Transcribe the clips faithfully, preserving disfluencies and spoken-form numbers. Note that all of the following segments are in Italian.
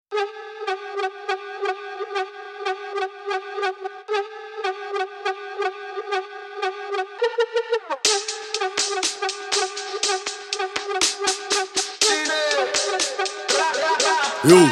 Yo.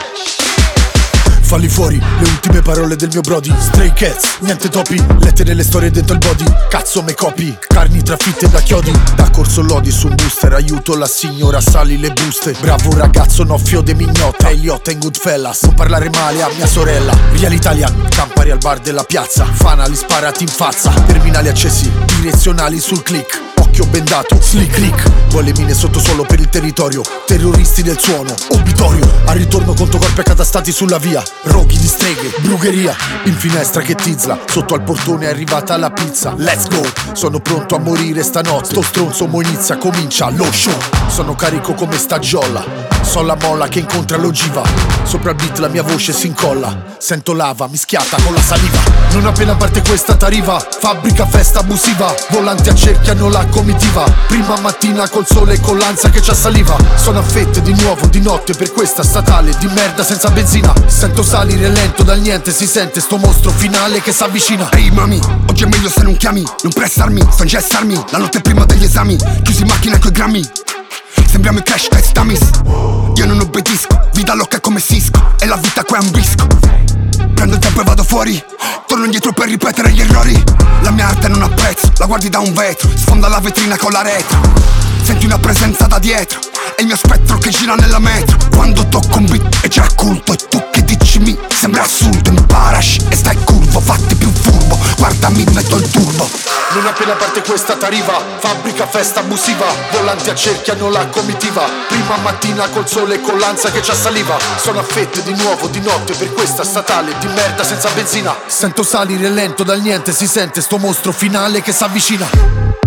Falli fuori, le ultime parole del mio brody. Stray cats, niente topi, lettere le storie dentro il body. Cazzo me copi, carni trafitte da chiodi. Da corso lodi su un booster, aiuto la signora, sali le buste. Bravo ragazzo, no fiode mignotta, Eliotta in Goodfellas. Non parlare male a mia sorella. Real Italian, Campari al bar della piazza. Fanali sparati in fazza, terminali accesi, direzionali sul click. Occhio bendato, slick click. Vuole mine sottosuolo per il territorio. Terroristi del suono, obitorio. Al ritorno conto corpi accatastati sulla via. Roghi di streghe, brugheria. In finestra che tizla, sotto al portone è arrivata la pizza. Let's go, sono pronto a morire stanotte. Sto stronzo mo inizia, comincia lo show. Sono carico come stagiola. So la molla che incontra l'ogiva. Sopra il beat la mia voce si incolla. Sento lava mischiata con la saliva. Non appena parte questa t'arriva. Fabbrica festa abusiva. Volanti accerchiano la comitiva. Prima mattina col sole e con l'ansia che c'ha saliva. Sono a fette di nuovo di notte per questa statale di merda senza benzina. Sento salire lento dal niente, si sente sto mostro finale che s'avvicina. Ehi hey, mami, oggi è meglio se non chiami. Non prestarmi, sto ingessarmi. La notte prima degli esami, chiusi in macchina coi grammi. Sembriamo i Crash Test Dummies. Io non obbedisco, vita loca come Cisco. E la vita qua è un brisco. Prendo il tempo e vado fuori. Torno indietro per ripetere gli errori. La mia arte non ha prezzo, la guardi da un vetro. Sfonda la vetrina con la retro. Senti una presenza da dietro. È il mio spettro che gira nella metro. Quando tocco un beat è già culto. E tu che dici mi sembra assurdo. Imparash e stai curvo, fatti più furbo. Guardami, metto il turbo. Non appena parte questa t'arriva. Fabbrica festa abusiva. Volanti accerchiano la comitiva. Prima mattina col sole e con l'ansia che c'ha saliva. Sono a fette di nuovo di notte per questa statale di merda senza benzina. Sento salire lento dal niente, si sente sto mostro finale che s'avvicina.